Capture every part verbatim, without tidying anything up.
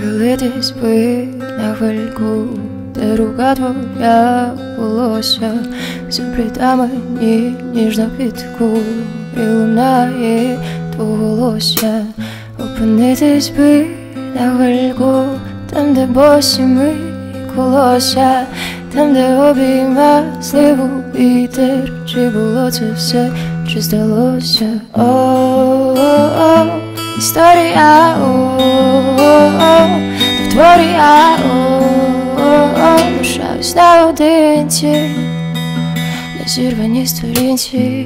Прихилитись би на хвильку, де рука твоя волосся запліта мені ніжно підку, і лунає твоголосся. Опинитись би на хвильку, там, де босі ми колося, там, де обійма сливу вітер. Чи було це все, чи здалося? О-о-о, історія, о-о-о, в творі я, о-о-о, лишаюсь наодинці на зірваній сторінці.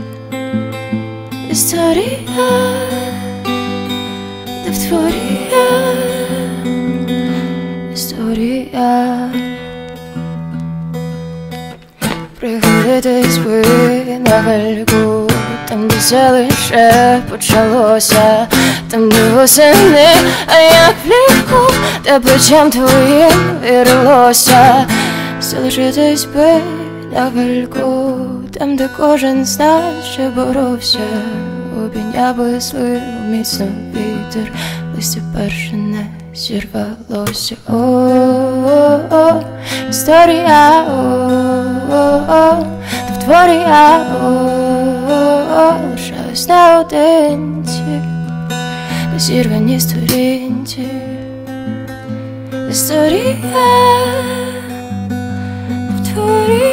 Історія, де в творі я, історія. Прихилитись би на хвильку, там, де все лише почалося, там, де восени, а я влітку, де плечем твоїм вирилося. Залишитись би на хвильку, там, де кожен з нас ще боровся, обійняв би сливу міцно вітер, листя перше не зірвалося. О-о-о, історія, о-о-о, та в творі я, о-о-о, лишаюсь наодинці на зірваній сторінці. Історія, в творі